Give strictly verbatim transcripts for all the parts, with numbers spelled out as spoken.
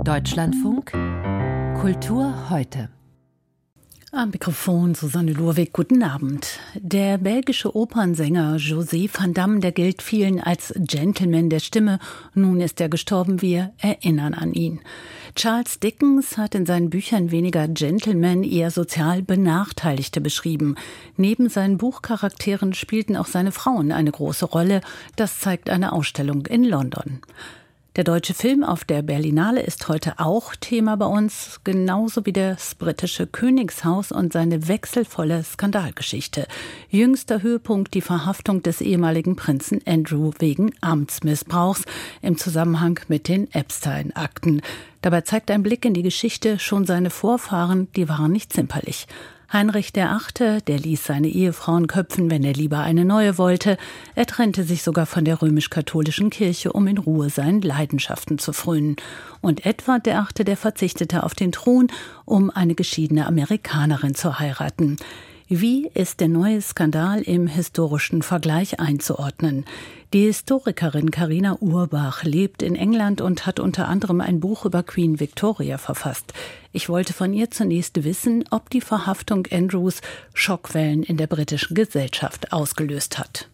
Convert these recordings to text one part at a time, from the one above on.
Deutschlandfunk Kultur heute. Am Mikrofon Susanne Lurwig, guten Abend. Der belgische Opernsänger José van Damme, der gilt vielen als Gentleman der Stimme. Nun ist er gestorben, wir erinnern an ihn. Charles Dickens hat in seinen Büchern weniger Gentlemen, eher sozial Benachteiligte beschrieben. Neben seinen Buchcharakteren spielten auch seine Frauen eine große Rolle. Das zeigt eine Ausstellung in London. Der deutsche Film auf der Berlinale ist heute auch Thema bei uns, genauso wie das britische Königshaus und seine wechselvolle Skandalgeschichte. Jüngster Höhepunkt die Verhaftung des ehemaligen Prinzen Andrew wegen Amtsmissbrauchs im Zusammenhang mit den Epstein-Akten. Dabei zeigt ein Blick in die Geschichte schon seine Vorfahren, die waren nicht zimperlich. Heinrich der Achte, der ließ seine Ehefrauen köpfen, wenn er lieber eine neue wollte. Er trennte sich sogar von der römisch-katholischen Kirche, um in Ruhe seinen Leidenschaften zu frönen. Und Edward der Achte, der verzichtete auf den Thron, um eine geschiedene Amerikanerin zu heiraten. Wie ist der neue Skandal im historischen Vergleich einzuordnen? Die Historikerin Carina Urbach lebt in England und hat unter anderem ein Buch über Queen Victoria verfasst. Ich wollte von ihr zunächst wissen, ob die Verhaftung Andrews Schockwellen in der britischen Gesellschaft ausgelöst hat.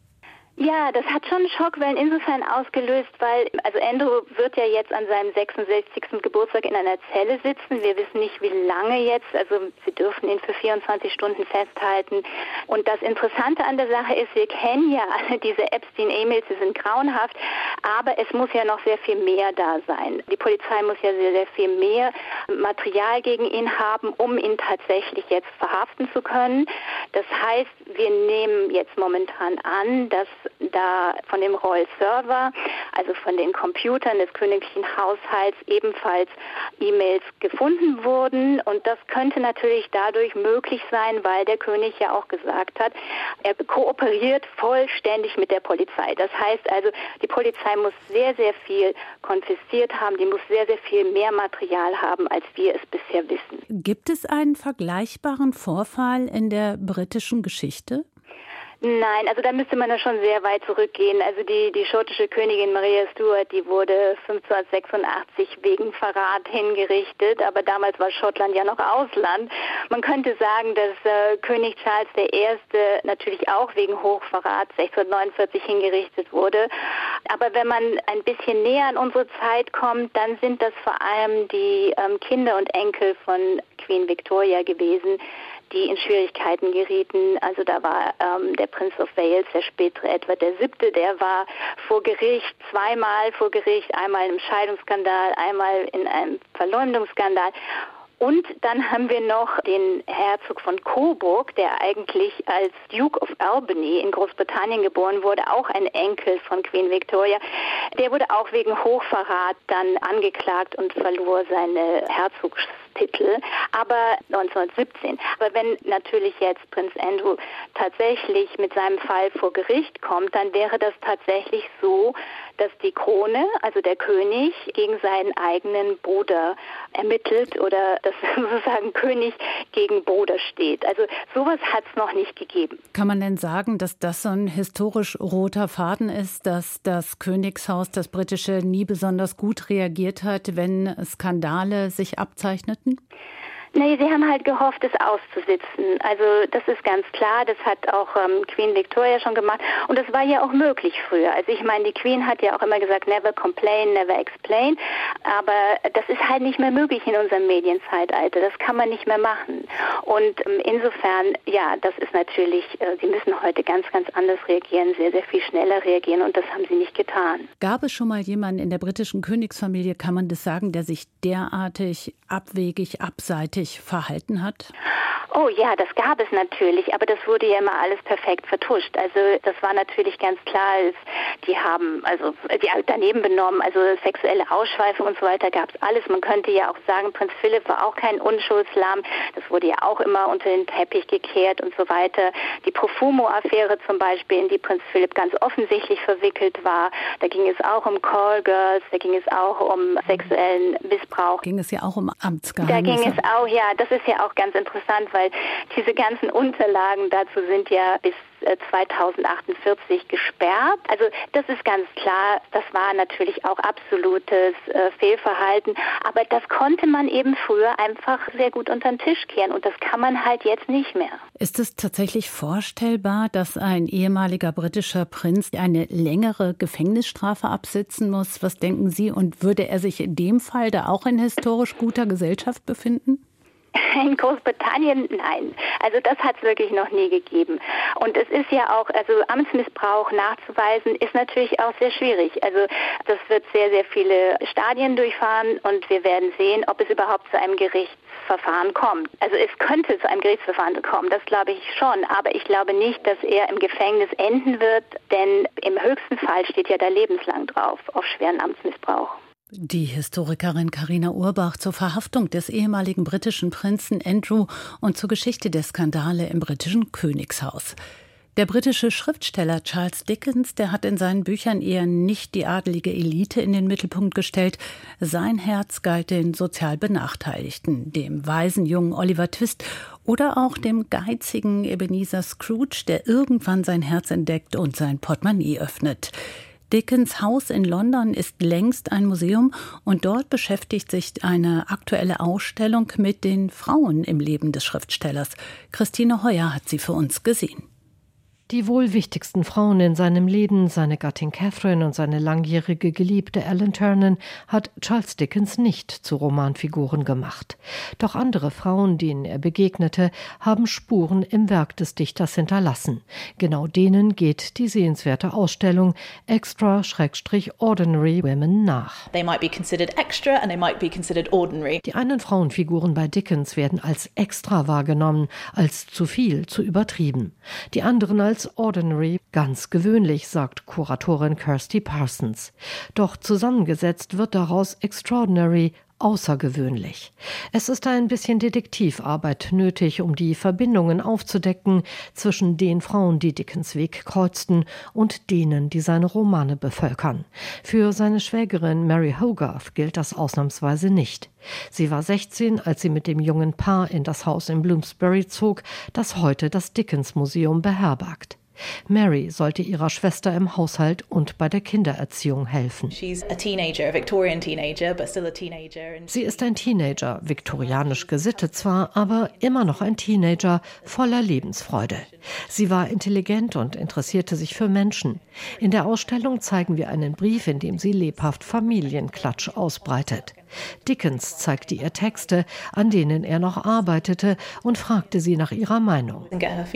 Ja, das hat schon Schockwellen insofern ausgelöst, weil also Andrew wird ja jetzt an seinem sechsundsechzigsten Geburtstag in einer Zelle sitzen. Wir wissen nicht, wie lange jetzt. Also sie dürfen ihn für vierundzwanzig Stunden festhalten. Und das Interessante an der Sache ist, wir kennen ja alle diese Epstein-E-Mails, sie sind grauenhaft, aber es muss ja noch sehr viel mehr da sein. Die Polizei muss ja sehr, sehr viel mehr Material gegen ihn haben, um ihn tatsächlich jetzt verhaften zu können. Das heißt, wir nehmen jetzt momentan an, dass da von dem Royal Server, also von den Computern des königlichen Haushalts, ebenfalls E-Mails gefunden wurden. Und das könnte natürlich dadurch möglich sein, weil der König ja auch gesagt hat, er kooperiert vollständig mit der Polizei. Das heißt also, die Polizei muss sehr, sehr viel konfisziert haben, die muss sehr, sehr viel mehr Material haben, als wir es bisher wissen. Gibt es einen vergleichbaren Vorfall in der britischen Geschichte? Nein, also da müsste man ja schon sehr weit zurückgehen. Also die, die schottische Königin Maria Stuart, die wurde fünfzehnhundertsechsundachtzig wegen Verrat hingerichtet, aber damals war Schottland ja noch Ausland. Man könnte sagen, dass äh, König Charles der Erste natürlich auch wegen Hochverrat sechzehnhundertneunundvierzig hingerichtet wurde. Aber wenn man ein bisschen näher an unsere Zeit kommt, dann sind das vor allem die ähm, Kinder und Enkel von Queen Victoria gewesen, die in Schwierigkeiten gerieten. Also da war ähm, der Prinz of Wales, der spätere Edward der Siebte, der war vor Gericht, zweimal vor Gericht, einmal im Scheidungsskandal, einmal in einem Verleumdungsskandal. Und dann haben wir noch den Herzog von Coburg, der eigentlich als Duke of Albany in Großbritannien geboren wurde, auch ein Enkel von Queen Victoria. Der wurde auch wegen Hochverrat dann angeklagt und verlor seine Herzogstitel, aber neunzehnhundertsiebzehn. Aber wenn natürlich jetzt Prinz Andrew tatsächlich mit seinem Fall vor Gericht kommt, dann wäre das tatsächlich so, dass die Krone, also der König, gegen seinen eigenen Bruder ermittelt oder dass sozusagen König gegen Bruder steht. Also sowas hat es noch nicht gegeben. Kann man denn sagen, dass das so ein historisch roter Faden ist, dass das Königshaus, das britische, nie besonders gut reagiert hat, wenn Skandale sich abzeichneten? Nee, sie haben halt gehofft, es auszusitzen. Also das ist ganz klar, das hat auch ähm, Queen Victoria schon gemacht und das war ja auch möglich früher. Also ich meine, die Queen hat ja auch immer gesagt, never complain, never explain, aber das ist halt nicht mehr möglich in unserem Medienzeitalter, das kann man nicht mehr machen. Und ähm, insofern, ja, das ist natürlich, äh, sie müssen heute ganz, ganz anders reagieren, sehr, sehr viel schneller reagieren und das haben sie nicht getan. Gab es schon mal jemanden in der britischen Königsfamilie, kann man das sagen, der sich derartig abwegig, abseitig verhalten hat? Oh ja, das gab es natürlich, aber das wurde ja immer alles perfekt vertuscht. Also das war natürlich ganz klar, die haben also die daneben benommen, also sexuelle Ausschweifung und so weiter gab es alles. Man könnte ja auch sagen, Prinz Philipp war auch kein Unschuldslamm. Das wurde ja auch immer unter den Teppich gekehrt und so weiter. Die Profumo-Affäre zum Beispiel, in die Prinz Philipp ganz offensichtlich verwickelt war, da ging es auch um Callgirls, da ging es auch um sexuellen Missbrauch. Ging es ja auch um Amtsgeheimnisse. Da ging es auch, ja, das ist ja auch ganz interessant, weil diese ganzen Unterlagen dazu sind ja bis zweitausendachtundvierzig gesperrt. Also das ist ganz klar, das war natürlich auch absolutes äh, Fehlverhalten, aber das konnte man eben früher einfach sehr gut unter den Tisch kehren und das kann man halt jetzt nicht mehr. Ist es tatsächlich vorstellbar, dass ein ehemaliger britischer Prinz eine längere Gefängnisstrafe absitzen muss? Was denken Sie? Und würde er sich in dem Fall da auch in historisch guter Gesellschaft befinden? In Großbritannien nein. Also das hat es wirklich noch nie gegeben. Und es ist ja auch, also Amtsmissbrauch nachzuweisen, ist natürlich auch sehr schwierig. Also das wird sehr, sehr viele Stadien durchfahren und wir werden sehen, ob es überhaupt zu einem Gerichtsverfahren kommt. Also es könnte zu einem Gerichtsverfahren kommen, das glaube ich schon. Aber ich glaube nicht, dass er im Gefängnis enden wird, denn im höchsten Fall steht ja da lebenslang drauf auf schweren Amtsmissbrauch. Die Historikerin Carina Urbach zur Verhaftung des ehemaligen britischen Prinzen Andrew und zur Geschichte der Skandale im britischen Königshaus. Der britische Schriftsteller Charles Dickens, der hat in seinen Büchern eher nicht die adelige Elite in den Mittelpunkt gestellt. Sein Herz galt den sozial Benachteiligten, dem weisen jungen Oliver Twist oder auch dem geizigen Ebenezer Scrooge, der irgendwann sein Herz entdeckt und sein Portemonnaie öffnet. Dickens Haus in London ist längst ein Museum und dort beschäftigt sich eine aktuelle Ausstellung mit den Frauen im Leben des Schriftstellers. Christine Heuer hat sie für uns gesehen. Die wohl wichtigsten Frauen in seinem Leben, seine Gattin Catherine und seine langjährige Geliebte Ellen Ternan, hat Charles Dickens nicht zu Romanfiguren gemacht. Doch andere Frauen, denen er begegnete, haben Spuren im Werk des Dichters hinterlassen. Genau denen geht die sehenswerte Ausstellung Extra-Ordinary Women nach. They might be considered extra and they might be considered ordinary. Die einen Frauenfiguren bei Dickens werden als extra wahrgenommen, als zu viel, zu übertrieben. Die anderen als ordinary, ganz gewöhnlich, sagt Kuratorin Kirsty Parsons. Doch zusammengesetzt wird daraus extraordinary, außergewöhnlich. Es ist ein bisschen Detektivarbeit nötig, um die Verbindungen aufzudecken zwischen den Frauen, die Dickens Weg kreuzten, und denen, die seine Romane bevölkern. Für seine Schwägerin Mary Hogarth gilt das ausnahmsweise nicht. Sie war sechzehn, als sie mit dem jungen Paar in das Haus in Bloomsbury zog, das heute das Dickens-Museum beherbergt. Mary sollte ihrer Schwester im Haushalt und bei der Kindererziehung helfen. She's a teenager, a Victorian teenager, but still a teenager. Sie ist ein Teenager, viktorianisch gesittet zwar, aber immer noch ein Teenager, voller Lebensfreude. Sie war intelligent und interessierte sich für Menschen. In der Ausstellung zeigen wir einen Brief, in dem sie lebhaft Familienklatsch ausbreitet. Dickens zeigte ihr Texte, an denen er noch arbeitete, und fragte sie nach ihrer Meinung.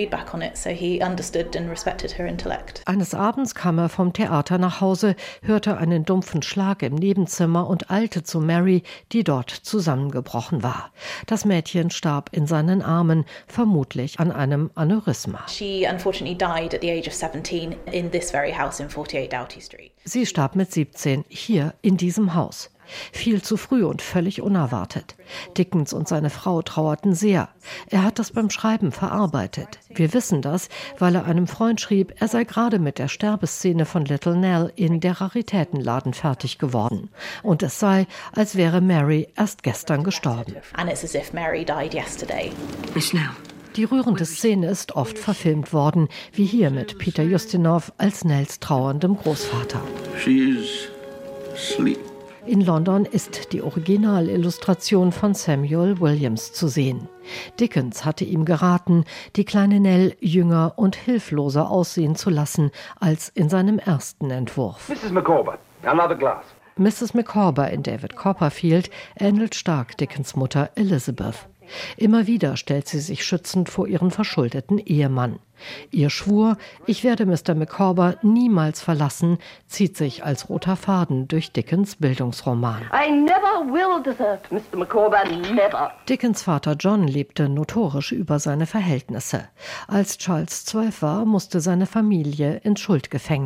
Eines Abends kam er vom Theater nach Hause, hörte einen dumpfen Schlag im Nebenzimmer und eilte zu Mary, die dort zusammengebrochen war. Das Mädchen starb in seinen Armen, vermutlich an einem Aneurysma. She unfortunately died at the age of seventeen in this very house in forty-eight Doughty Street. Sie starb mit siebzehn, hier in diesem Haus. Viel zu früh und völlig unerwartet. Dickens und seine Frau trauerten sehr. Er hat das beim Schreiben verarbeitet. Wir wissen das, weil er einem Freund schrieb, er sei gerade mit der Sterbeszene von Little Nell in der Raritätenladen fertig geworden. Und es sei, als wäre Mary erst gestern gestorben. And it's as if Mary died yesterday. Miss Nell. Die rührende Szene ist oft verfilmt worden, wie hier mit Peter Ustinov als Nells trauerndem Großvater. She is asleep. In London ist die Originalillustration von Samuel Williams zu sehen. Dickens hatte ihm geraten, die kleine Nell jünger und hilfloser aussehen zu lassen als in seinem ersten Entwurf. Missus Micawber, another glass. Missus Micawber in David Copperfield ähnelt stark Dickens Mutter Elizabeth. Immer wieder stellt sie sich schützend vor ihren verschuldeten Ehemann. Ihr Schwur, ich werde Mister Micawber niemals verlassen, zieht sich als roter Faden durch Dickens Bildungsroman. I never will desert Mister Micawber, never. Dickens Vater John lebte notorisch über seine Verhältnisse. Als Charles zwölf war, musste seine Familie ins Schuldgefängnis.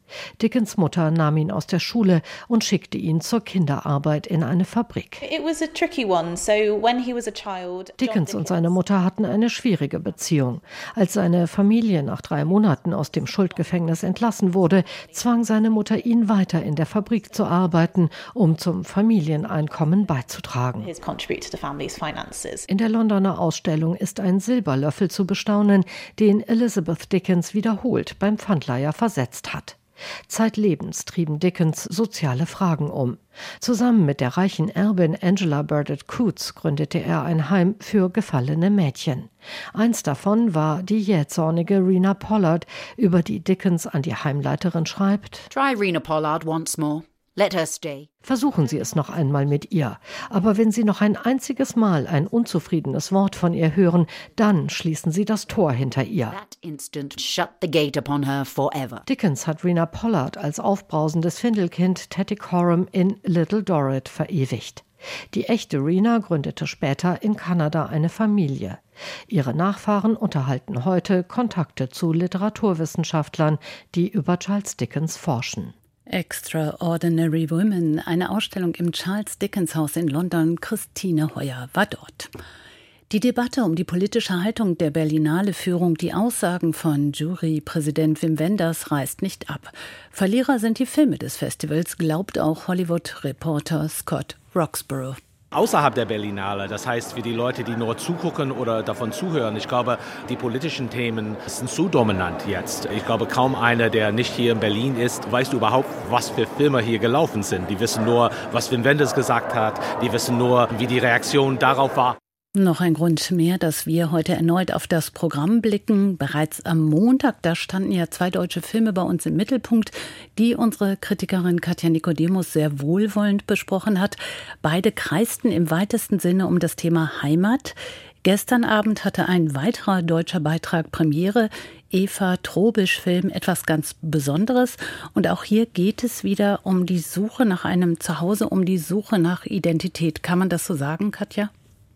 Dickens Mutter nahm ihn aus der Schule und schickte ihn zur Kinderarbeit in eine Fabrik. It was a tricky one. So when he was a child, Dickens und seine Mutter hatten eine schwierige Beziehung. Als seine Familie nach drei Monaten aus dem Schuldgefängnis entlassen wurde, zwang seine Mutter ihn weiter in der Fabrik zu arbeiten, um zum Familieneinkommen beizutragen. His contribute to the family's finances. In der Londoner Ausstellung ist ein Silberlöffel zu bestaunen, den Elizabeth Dickens wiederholt beim Pfandleiher versetzt hat. Zeitlebens trieben Dickens soziale Fragen um. Zusammen mit der reichen Erbin Angela Burdett Coutts gründete er ein Heim für gefallene Mädchen. Eins davon war die jähzornige Rena Pollard, über die Dickens an die Heimleiterin schreibt: Try Rena Pollard once more. Let her stay. Versuchen Sie es noch einmal mit ihr. Aber wenn Sie noch ein einziges Mal ein unzufriedenes Wort von ihr hören, dann schließen Sie das Tor hinter ihr. That instant shut the gate upon her forever. Dickens hat Rena Pollard als aufbrausendes Findelkind Tattycoram in Little Dorrit verewigt. Die echte Rena gründete später in Kanada eine Familie. Ihre Nachfahren unterhalten heute Kontakte zu Literaturwissenschaftlern, die über Charles Dickens forschen. Extraordinary Women, eine Ausstellung im Charles Dickens Haus in London. Christine Heuer war dort. Die Debatte um die politische Haltung der Berlinale-Führung, die Aussagen von Jurypräsident Wim Wenders reißt nicht ab. Verlierer sind die Filme des Festivals, glaubt auch Hollywood-Reporter Scott Roxborough. Außerhalb der Berlinale, das heißt für die Leute, die nur zugucken oder davon zuhören. Ich glaube, die politischen Themen sind so dominant jetzt. Ich glaube, kaum einer, der nicht hier in Berlin ist, weiß überhaupt, was für Filme hier gelaufen sind. Die wissen nur, was Wim Wenders gesagt hat. Die wissen nur, wie die Reaktion darauf war. Noch ein Grund mehr, dass wir heute erneut auf das Programm blicken. Bereits am Montag, da standen ja zwei deutsche Filme bei uns im Mittelpunkt, die unsere Kritikerin Katja Nikodemus sehr wohlwollend besprochen hat. Beide kreisten im weitesten Sinne um das Thema Heimat. Gestern Abend hatte ein weiterer deutscher Beitrag Premiere, Eva Trobisch-Film, etwas ganz Besonderes. Und auch hier geht es wieder um die Suche nach einem Zuhause, um die Suche nach Identität. Kann man das so sagen, Katja?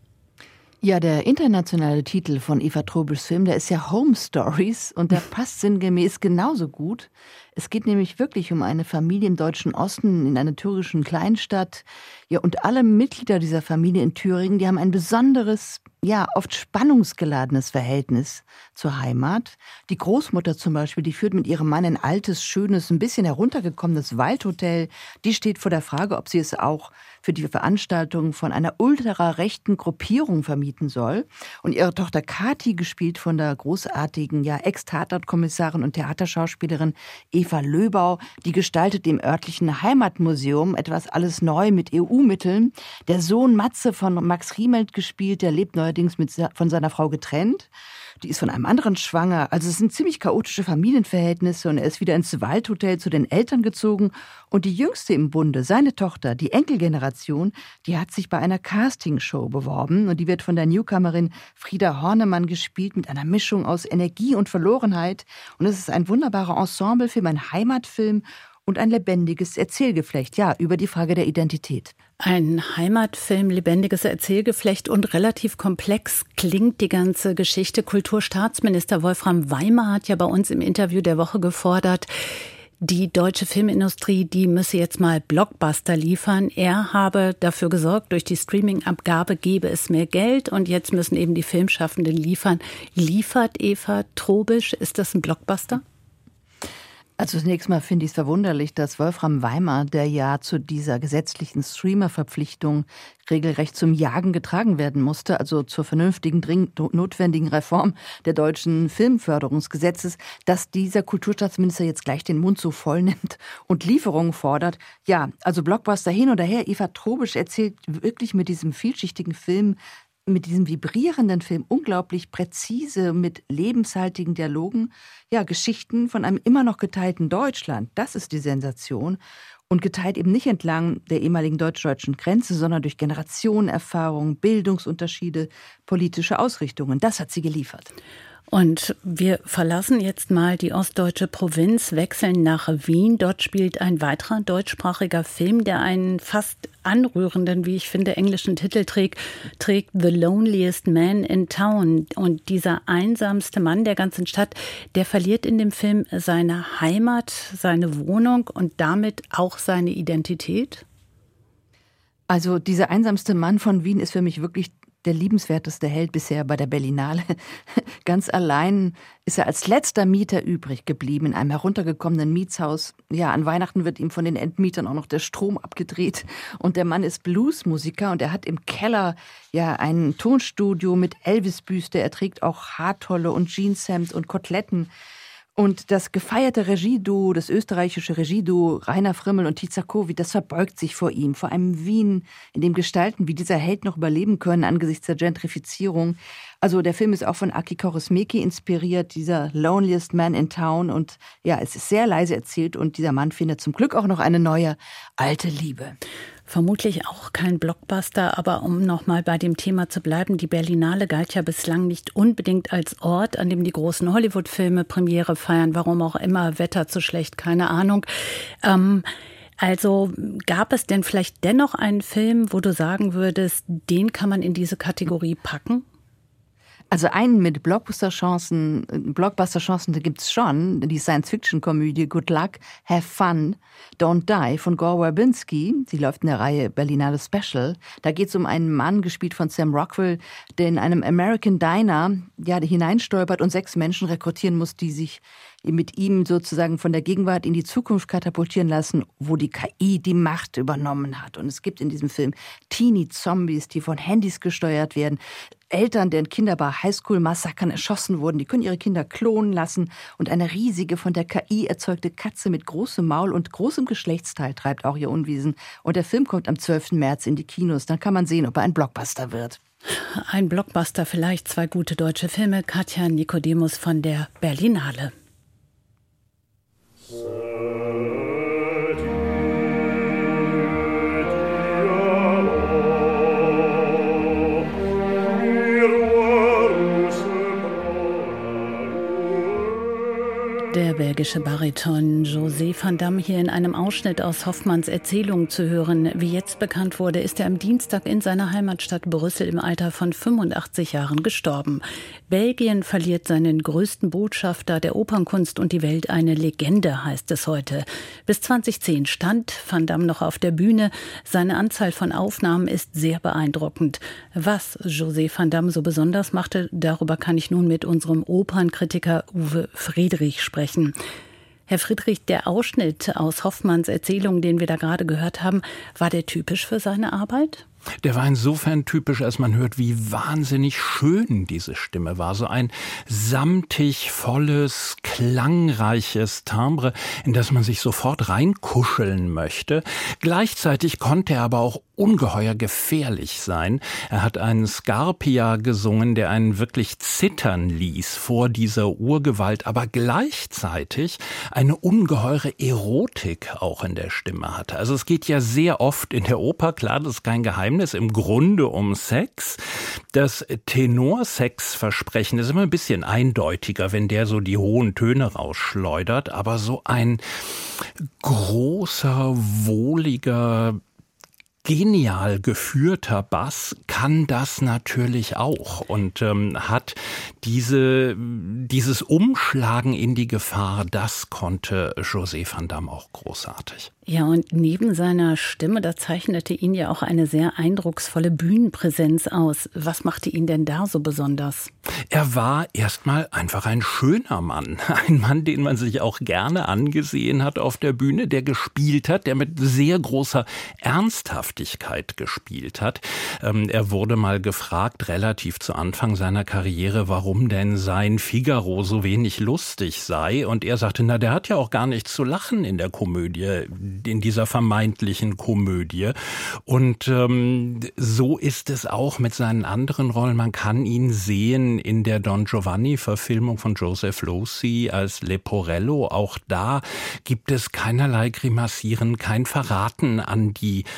Ja, der internationale Titel von Eva Trobischs Film, der ist ja Home Stories und der passt sinngemäß genauso gut. Es geht nämlich wirklich um eine Familie im deutschen Osten in einer thüringischen Kleinstadt. Ja, und alle Mitglieder dieser Familie in Thüringen, die haben ein besonderes, ja, oft spannungsgeladenes Verhältnis zur Heimat. Die Großmutter zum Beispiel, die führt mit ihrem Mann ein altes, schönes, ein bisschen heruntergekommenes Waldhotel. Die steht vor der Frage, ob sie es auch für die Veranstaltung von einer ultrarechten Gruppierung vermieten soll. Und ihre Tochter Kathi, gespielt von der großartigen, ja, Ex-Tatort-Kommissarin und Theaterschauspielerin Eva Löbau, die gestaltet im örtlichen Heimatmuseum etwas alles neu mit E U-Mitteln. Der Sohn Matze von Max Riemelt gespielt, der lebt neuerdings mit, von seiner Frau getrennt. Die ist von einem anderen schwanger. Also es sind ziemlich chaotische Familienverhältnisse und er ist wieder ins Waldhotel zu den Eltern gezogen. Und die Jüngste im Bunde, seine Tochter, die Enkelgeneration, die hat sich bei einer Castingshow beworben und die wird von der Newcomerin Frieda Hornemann gespielt mit einer Mischung aus Energie und Verlorenheit. Und es ist ein wunderbarer Ensemblefilm, ein Heimatfilm und ein lebendiges Erzählgeflecht, ja, über die Frage der Identität. Ein Heimatfilm, lebendiges Erzählgeflecht und relativ komplex klingt die ganze Geschichte. Kulturstaatsminister Wolfram Weimer hat ja bei uns im Interview der Woche gefordert, die deutsche Filmindustrie, die müsse jetzt mal Blockbuster liefern. Er habe dafür gesorgt, durch die Streaming-Abgabe gebe es mehr Geld und jetzt müssen eben die Filmschaffenden liefern. Liefert Eva Trobisch? Ist das ein Blockbuster? Also zunächst mal finde ich es verwunderlich, dass Wolfram Weimer, der ja zu dieser gesetzlichen Streamer-Verpflichtung regelrecht zum Jagen getragen werden musste, also zur vernünftigen, dringend notwendigen Reform der deutschen Filmförderungsgesetzes, dass dieser Kulturstaatsminister jetzt gleich den Mund so voll nimmt und Lieferungen fordert. Ja, also Blockbuster hin oder her. Eva Trobisch erzählt wirklich mit diesem vielschichtigen Film, mit diesem vibrierenden Film unglaublich präzise, mit lebenshaltigen Dialogen, ja, Geschichten von einem immer noch geteilten Deutschland. Das ist die Sensation. Und geteilt eben nicht entlang der ehemaligen deutsch-deutschen Grenze, sondern durch Generationenerfahrung, Bildungsunterschiede, politische Ausrichtungen. Das hat sie geliefert. Und wir verlassen jetzt mal die ostdeutsche Provinz, wechseln nach Wien. Dort spielt ein weiterer deutschsprachiger Film, der einen fast anrührenden, wie ich finde, englischen Titel trägt, trägt The Loneliest Man in Town. Und dieser einsamste Mann der ganzen Stadt, der verliert in dem Film seine Heimat, seine Wohnung und damit auch seine Identität? Also dieser einsamste Mann von Wien ist für mich wirklich der liebenswerteste Held bisher bei der Berlinale. Ganz allein ist er als letzter Mieter übrig geblieben in einem heruntergekommenen Mietshaus. Ja, an Weihnachten wird ihm von den Endmietern auch noch der Strom abgedreht. Und der Mann ist Bluesmusiker und er hat im Keller ja ein Tonstudio mit Elvis-Büste. Er trägt auch Haartolle und Jeanshemd und Koteletten. Und das gefeierte Regieduo, das österreichische Regieduo Rainer Frimmel und Tiza Kowi, das verbeugt sich vor ihm, vor einem Wien, in dem Gestalten wie dieser Held noch überleben können angesichts der Gentrifizierung. Also der Film ist auch von Aki Kaurismäki inspiriert, dieser Loneliest Man in Town. Und ja, es ist sehr leise erzählt und dieser Mann findet zum Glück auch noch eine neue, alte Liebe. Vermutlich auch kein Blockbuster, aber um noch mal bei dem Thema zu bleiben, die Berlinale galt ja bislang nicht unbedingt als Ort, an dem die großen Hollywood-Filme Premiere feiern, warum auch immer, Wetter zu schlecht, keine Ahnung. Ähm, also gab es denn vielleicht dennoch einen Film, wo du sagen würdest, den kann man in diese Kategorie packen? Also einen mit Blockbuster-Chancen, Blockbuster-Chancen, da gibt's schon. Die Science-Fiction-Komödie Good Luck, Have Fun, Don't Die von Gore Verbinski. Sie läuft in der Reihe Berlinale Special. Da geht's um einen Mann, gespielt von Sam Rockwell, der in einem American Diner ja, hineinstolpert und sechs Menschen rekrutieren muss, die sich mit ihm sozusagen von der Gegenwart in die Zukunft katapultieren lassen, wo die K I die Macht übernommen hat. Und es gibt in diesem Film Teenie-Zombies, die von Handys gesteuert werden. Eltern, deren Kinder bei Highschool-Massakern erschossen wurden, die können ihre Kinder klonen lassen. Und eine riesige, von der K I erzeugte Katze mit großem Maul und großem Geschlechtsteil treibt auch ihr Unwesen. Und der Film kommt am zwölften März in die Kinos. Dann kann man sehen, ob er ein Blockbuster wird. Ein Blockbuster, vielleicht zwei gute deutsche Filme. Katja Nikodemus von der Berlinale. Der belgische Bariton José van Damme hier in einem Ausschnitt aus Hoffmanns Erzählung zu hören. Wie jetzt bekannt wurde, ist er am Dienstag in seiner Heimatstadt Brüssel im Alter von fünfundachtzig Jahren gestorben. Belgien verliert seinen größten Botschafter der Opernkunst und die Welt, eine Legende, heißt es heute. Bis zweitausendzehn stand Van Damme noch auf der Bühne. Seine Anzahl von Aufnahmen ist sehr beeindruckend. Was José van Damme so besonders machte, darüber kann ich nun mit unserem Opernkritiker Uwe Friedrich sprechen. Herr Friedrich, der Ausschnitt aus Hoffmanns Erzählung, den wir da gerade gehört haben, war der typisch für seine Arbeit? Der war insofern typisch, als man hört, wie wahnsinnig schön diese Stimme war. So ein samtig, volles, klangreiches Timbre, in das man sich sofort reinkuscheln möchte. Gleichzeitig konnte er aber auch ungeheuer gefährlich sein. Er hat einen Scarpia gesungen, der einen wirklich zittern ließ vor dieser Urgewalt, aber gleichzeitig eine ungeheure Erotik auch in der Stimme hatte. Also es geht ja sehr oft in der Oper, klar, das ist kein Geheimnis, im Grunde um Sex. Das Tenorsex-Versprechen ist immer ein bisschen eindeutiger, wenn der so die hohen Töne rausschleudert, aber so ein großer, wohliger, genial geführter Bass kann das natürlich auch und ähm, hat diese, dieses Umschlagen in die Gefahr, das konnte José van Damme auch großartig. Ja, und neben seiner Stimme, da zeichnete ihn ja auch eine sehr eindrucksvolle Bühnenpräsenz aus. Was machte ihn denn da so besonders? Er war erstmal einfach ein schöner Mann. Ein Mann, den man sich auch gerne angesehen hat auf der Bühne, der gespielt hat, der mit sehr großer Ernsthaftigkeit gespielt hat. Ähm, er wurde mal gefragt, relativ zu Anfang seiner Karriere, warum denn sein Figaro so wenig lustig sei. Und er sagte, na, der hat ja auch gar nichts zu lachen in der Komödie, in dieser vermeintlichen Komödie. Und ähm, so ist es auch mit seinen anderen Rollen. Man kann ihn sehen in der Don Giovanni-Verfilmung von Joseph Losey als Leporello. Auch da gibt es keinerlei Grimassieren, kein Verraten an die Klamotten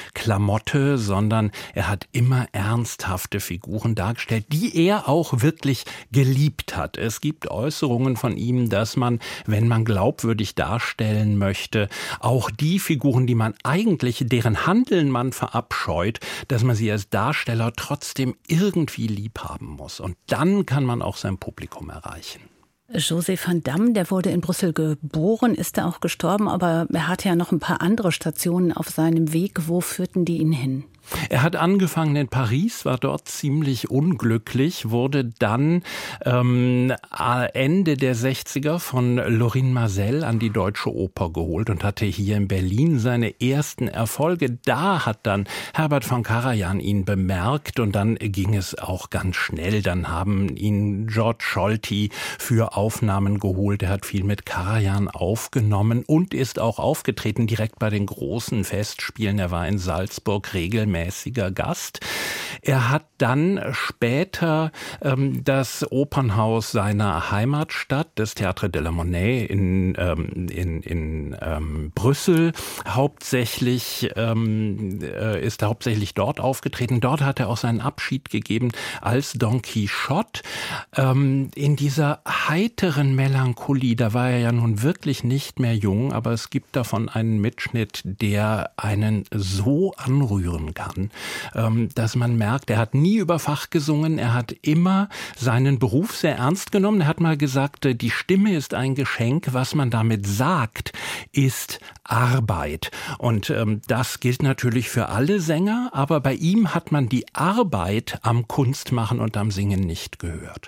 Klamotte, sondern er hat immer ernsthafte Figuren dargestellt, die er auch wirklich geliebt hat. Es gibt Äußerungen von ihm, dass man, wenn man glaubwürdig darstellen möchte, auch die Figuren, die man eigentlich, deren Handeln man verabscheut, dass man sie als Darsteller trotzdem irgendwie lieb haben muss. Und dann kann man auch sein Publikum erreichen. José van Damme, der wurde in Brüssel geboren, ist da auch gestorben, aber er hatte ja noch ein paar andere Stationen auf seinem Weg. Wo führten die ihn hin? Er hat angefangen in Paris, war dort ziemlich unglücklich, wurde dann ähm, Ende der sechziger von Lorin Maazel an die Deutsche Oper geholt und hatte hier in Berlin seine ersten Erfolge. Da hat dann Herbert von Karajan ihn bemerkt und dann ging es auch ganz schnell. Dann haben ihn George Scholti für Aufnahmen geholt. Er hat viel mit Karajan aufgenommen und ist auch aufgetreten direkt bei den großen Festspielen. Er war in Salzburg regelmäßig mäßiger Gast. Er hat dann später ähm, das Opernhaus seiner Heimatstadt, das Théâtre de la Monnaie in, ähm, in, in ähm, Brüssel, hauptsächlich ähm, äh, ist er hauptsächlich dort aufgetreten. Dort hat er auch seinen Abschied gegeben als Don Quixote. Ähm, in dieser heiteren Melancholie, da war er ja nun wirklich nicht mehr jung, aber es gibt davon einen Mitschnitt, der einen so anrühren kann, dass man merkt, er hat nie über Fach gesungen, er hat immer seinen Beruf sehr ernst genommen. Er hat mal gesagt, die Stimme ist ein Geschenk, was man damit sagt, ist Arbeit. Und ähm, das gilt natürlich für alle Sänger, aber bei ihm hat man die Arbeit am Kunstmachen und am Singen nicht gehört.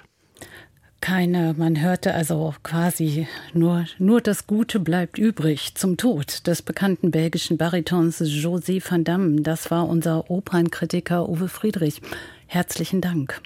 Keine, man hörte also quasi nur, nur das Gute bleibt übrig zum Tod des bekannten belgischen Baritons José van Damme. Das war unser Opernkritiker Uwe Friedrich. Herzlichen Dank.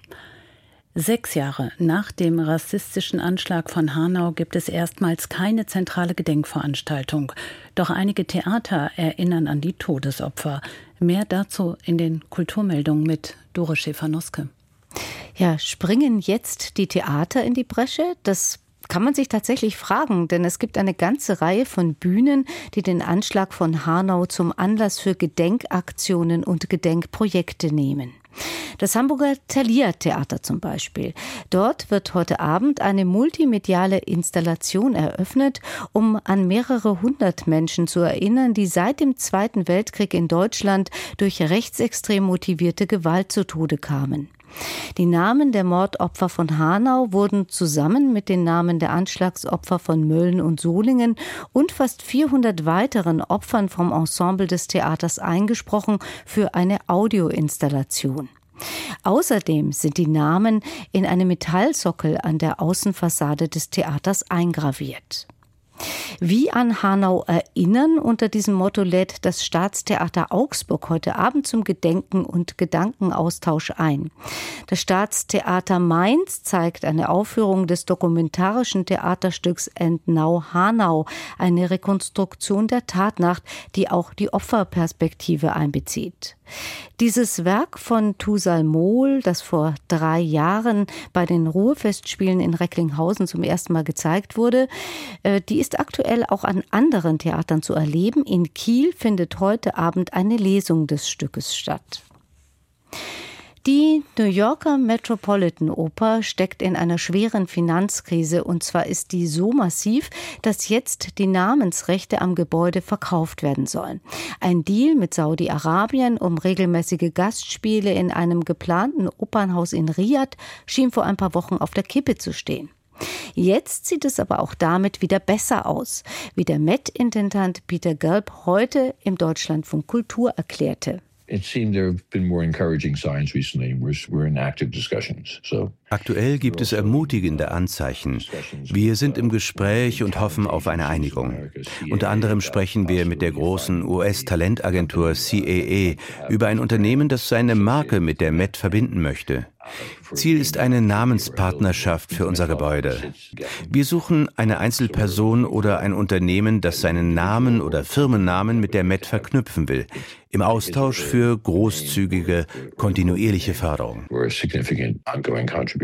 Sechs Jahre nach dem rassistischen Anschlag von Hanau gibt es erstmals keine zentrale Gedenkveranstaltung. Doch einige Theater erinnern an die Todesopfer. Mehr dazu in den Kulturmeldungen mit Dore Schäfer-Noske. Ja, springen jetzt die Theater in die Bresche? Das kann man sich tatsächlich fragen, denn es gibt eine ganze Reihe von Bühnen, die den Anschlag von Hanau zum Anlass für Gedenkaktionen und Gedenkprojekte nehmen. Das Hamburger Thalia-Theater zum Beispiel. Dort wird heute Abend eine multimediale Installation eröffnet, um an mehrere hundert Menschen zu erinnern, die seit dem Zweiten Weltkrieg in Deutschland durch rechtsextrem motivierte Gewalt zu Tode kamen. Die Namen der Mordopfer von Hanau wurden zusammen mit den Namen der Anschlagsopfer von Mölln und Solingen und fast vierhundert weiteren Opfern vom Ensemble des Theaters eingesprochen für eine Audioinstallation. Außerdem sind die Namen in einem Metallsockel an der Außenfassade des Theaters eingraviert. Wie an Hanau erinnern, unter diesem Motto lädt das Staatstheater Augsburg heute Abend zum Gedenken und Gedankenaustausch ein. Das Staatstheater Mainz zeigt eine Aufführung des dokumentarischen Theaterstücks And Now Hanau, eine Rekonstruktion der Tatnacht, die auch die Opferperspektive einbezieht. Dieses Werk von Tusal Mohl, das vor drei Jahren bei den Ruhrfestspielen in Recklinghausen zum ersten Mal gezeigt wurde, die ist aktuell auch an anderen Theatern zu erleben. In Kiel findet heute Abend eine Lesung des Stückes statt. Die New Yorker Metropolitan Oper steckt in einer schweren Finanzkrise, und zwar ist die so massiv, dass jetzt die Namensrechte am Gebäude verkauft werden sollen. Ein Deal mit Saudi-Arabien um regelmäßige Gastspiele in einem geplanten Opernhaus in Riad schien vor ein paar Wochen auf der Kippe zu stehen. Jetzt sieht es aber auch damit wieder besser aus, wie der Met-Intendant Peter Gelb heute im Deutschlandfunk Kultur erklärte. It seemed there have been more encouraging signs recently. We're, we're in active discussions. So Aktuell gibt es ermutigende Anzeichen. Wir sind im Gespräch und hoffen auf eine Einigung. Unter anderem sprechen wir mit der großen U S-Talentagentur C A A über ein Unternehmen, das seine Marke mit der Met verbinden möchte. Ziel ist eine Namenspartnerschaft für unser Gebäude. Wir suchen eine Einzelperson oder ein Unternehmen, das seinen Namen oder Firmennamen mit der Met verknüpfen will, im Austausch für großzügige, kontinuierliche Förderung.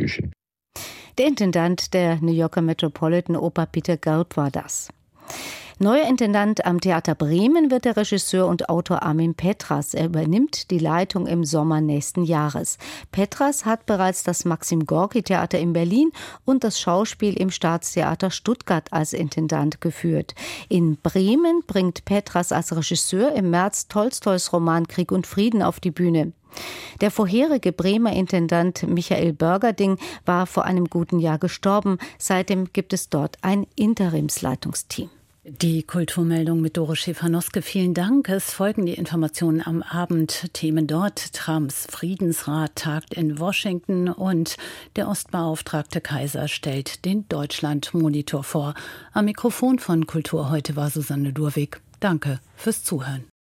Der Intendant der New Yorker Metropolitan Oper Peter Gelb war das. Neuer Intendant am Theater Bremen wird der Regisseur und Autor Armin Petras. Er übernimmt die Leitung im Sommer nächsten Jahres. Petras hat bereits das Maxim-Gorki-Theater in Berlin und das Schauspiel im Staatstheater Stuttgart als Intendant geführt. In Bremen bringt Petras als Regisseur im März Tolstois Roman Krieg und Frieden auf die Bühne. Der vorherige Bremer Intendant Michael Börgerding war vor einem guten Jahr gestorben. Seitdem gibt es dort ein Interimsleitungsteam. Die Kulturmeldung mit Dore Schäfer-Noske. Vielen Dank. Es folgen die Informationen am Abend. Themen dort. Trumps Friedensrat tagt in Washington und der Ostbeauftragte Kaiser stellt den Deutschland-Monitor vor. Am Mikrofon von Kultur heute war Susanne Durwig. Danke fürs Zuhören.